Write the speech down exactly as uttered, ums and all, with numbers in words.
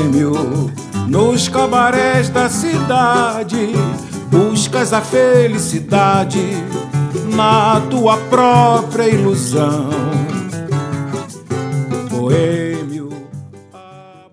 boêmio, nos cabarés da cidade, buscas a felicidade na tua própria ilusão. Boêmio